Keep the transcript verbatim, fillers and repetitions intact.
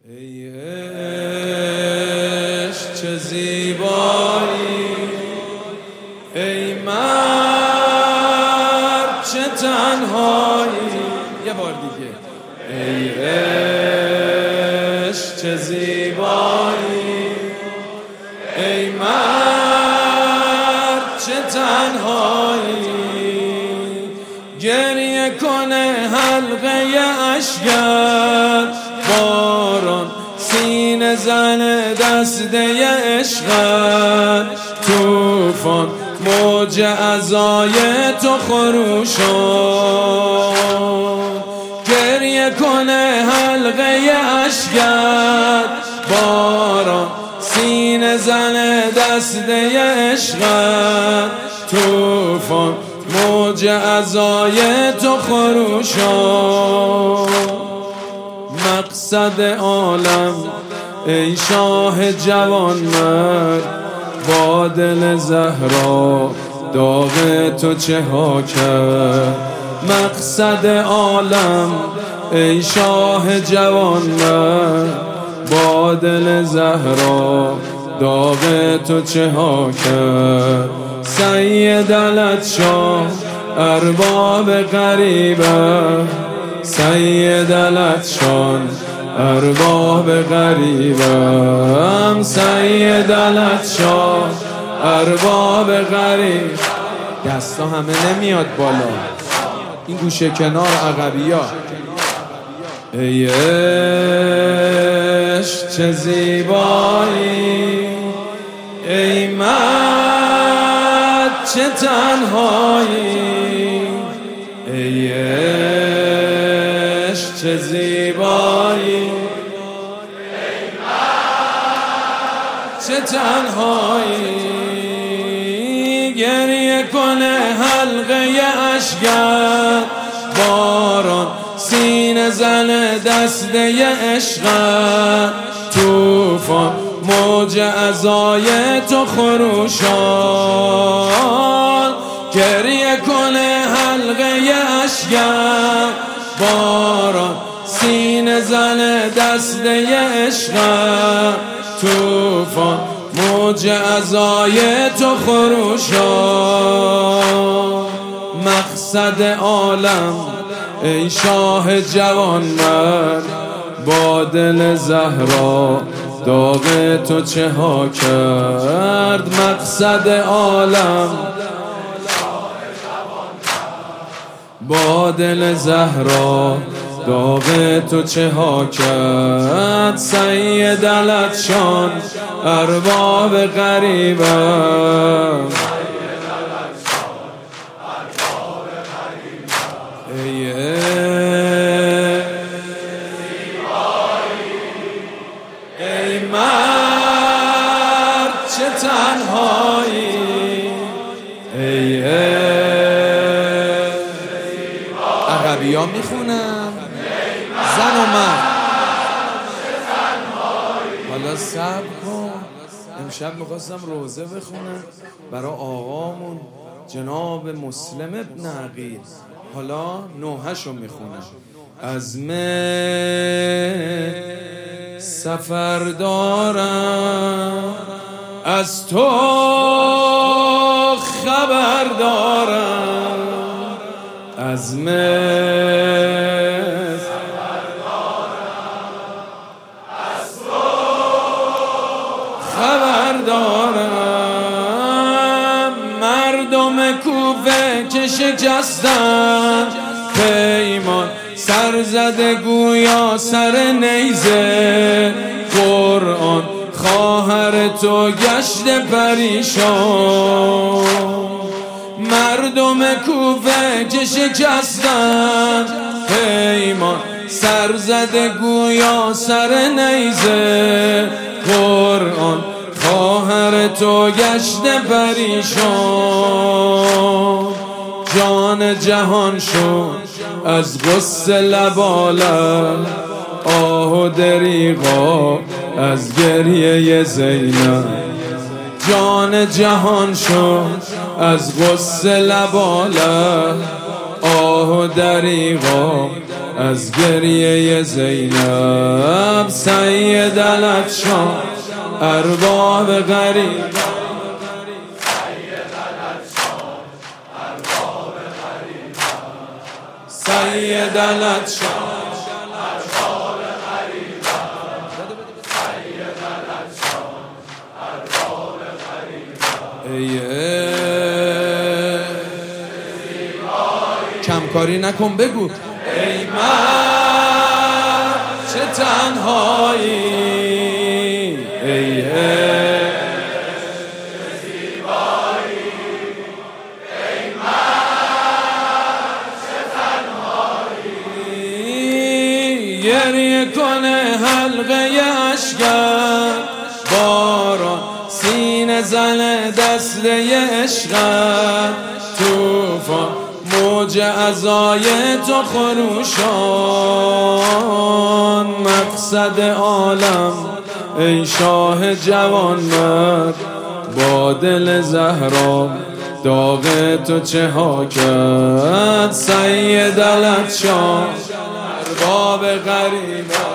ای عشق چه زیبایی، ای مرد چه تنهایی. یه بار دیگه. ای عشق چه زیبایی، ای مرد چه تنهایی. گریه کنه حلقه اشکت، باران سینه زن دسته عشقت. توفان موج عزای تو خروشان. گریه کنه حلقه اشکت، باران سینه زن دسته عشقت. توفان موج عزای تو خروشان. مقصد عالم ای شاه جوان مرد، با دل زهرا داغ تو چه ها کرد. مقصد عالم ای شاه جوان مرد، با دل زهرا داغ تو چه ها کرد. سید لطشاه ارباب غریبه، سید لطشان ارباب غریبم. سید لطشان ارباب غریب. دستا همه نمیاد بالا، این گوشه کنار عقبی ها. ای عشق چه زیبایی، ای مرد چه تنهایی. ای عشق چه زیبایی، ای مرد چه تنهایی. گریه کنه حلقه اشکت، باران سینه زن دسته عشقت. توفان موج عزای تو خروشان. گریه کنه حلقه اشکت، باران سینه زن دسته عشقت. توفان موج عزای تو خروشان. مقصد عالم ای شاه جوان مرد، با دل زهرا داغ تو چه ها کرد. مقصد عالم با دل زهرا داغ تو چه ها کرد. سید لطشان ارباب غریبه، ای ای مرد چه تنهایی. ای عقبی ها میخونم زن و مرد. حالا صبر کن، امشب میخواستم روزه بخونم برای آقامون جناب مسلم ابن عقیل. حالا نوحه‌شو میخونم. عزم سفر دارم، از تو خبر دارم. عزم سفر دارم، از تو خبر دارم. مردم کوفه که شکستن پیمان، سر زده گویا سر نیزه. قرآن خواهر تو گشت پریشان. مردم کوفه که شکستن پیمان، سر زده گویا سر نیزه. قرآن خواهر تو گشت پریشان. جان جهان شد از غصه لبالم، آه و دریغا از گریه زینب. جان جهان شد از غصه لبالم، آه و دریغا از گریه زینب. سید العطشان ارباب غریب سید العطشان کمکاری نکن بگو ای من چه تنهایی ای زیبایی ای من چه تنهایی گریه کنه حلقه اشکم باران سینه زنه دسته عشقم توفان موج عزای تو خروشان مقصد عالم ای شاه جوانمرد با دل زهرا داغ تو چه ها کرد سید العطشان ارباب غریب